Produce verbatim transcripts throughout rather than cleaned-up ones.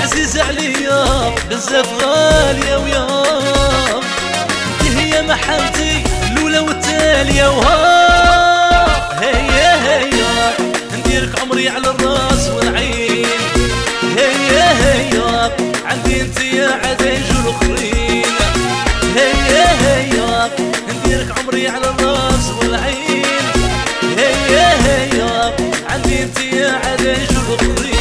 عزيزة عليا بزاف غالية ويا انت هي محبتي الأولى والتالية وها هيا هيا نديرك عمري على الراس والعين هيا هيا عندي انت يا عديج الاخرين هيا هيا نديرك عمري على الراس والعين هيا هيا عندي انت يا عديج الاخرين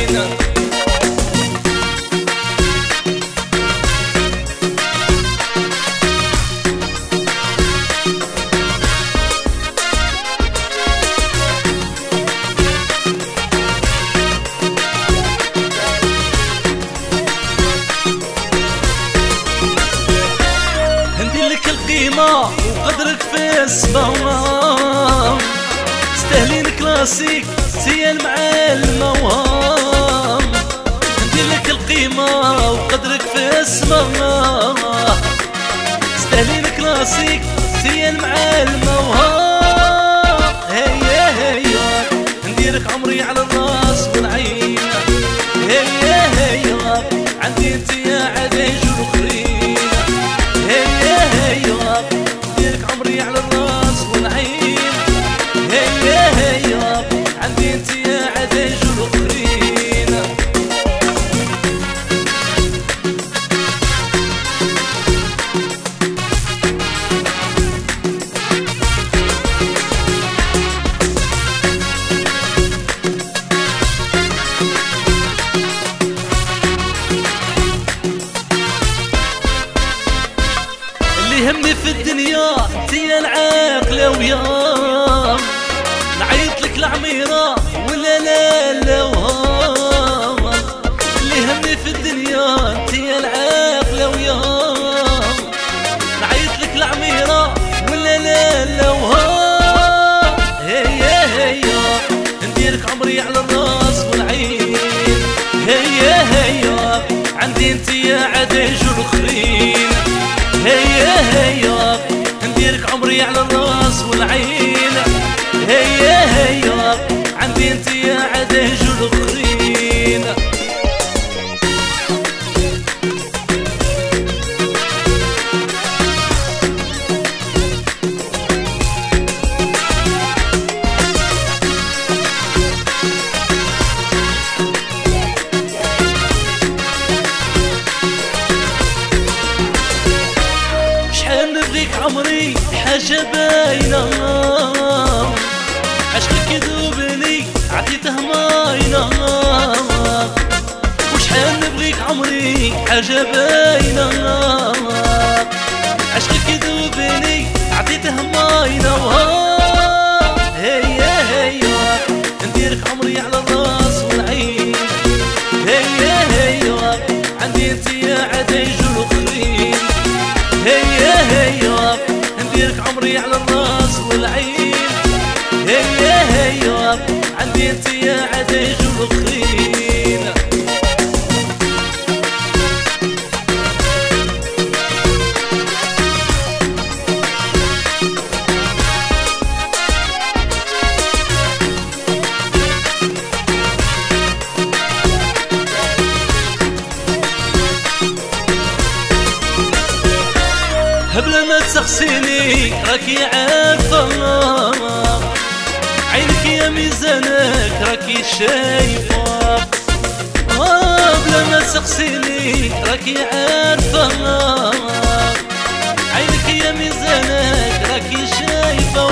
وقدرك في السماء تستاهلين كلاسيك سي المعلمة وهام نديرلك القيمة وقدرك في السماء تستاهلين كلاسيك سي المعلمة وهام هيا هيا نديرك عمري على الراس والعين هيا هيا عندي انت يا عديج الاخرين هيا هيا نديرك عمري على الراس والعين هيا هيا عندي انت يا عديج الاخرين اللي يهمني في الدنيا انتي العاقلة ويا نعيط لك العميرة ولا لا لا وها اللي يهمني في الدنيا انتي العاقلة ويا نعيط لك العميرة ولا لا لا وها هيا هيا نديرك عمري على الراس والعين هيا هيا عندي انتي يا عديج الاخرين هيا هيا نديرك عمري على الراس والعين هيا هيا عندي انت يا عديج الاخرين عمري حاجة باينة عشقك يذوبني عطيته ماينة وشحال نبغيك عمري حاجة باينة عشقك يذوبني عطيته ماينة هيا هيا نديرك عمري على الراس والعين هيا هيا عندي انت يا عديج الاخرين هيا هيا نديرك عمري على الراس والعين هيا هيا عندي انت يا عديج الاخرين بلا ما تسخسيني راكي عارفة عينك يا ميزانك راكي شايفة بلا ما تسخسيني راكي عارفة عينك يا ميزانك راكي شايفة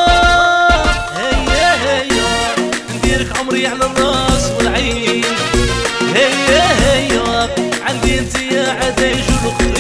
هيا هيا نديرك عمري على الراس والعين هيا هيا عندي انت يا عديج الاخرين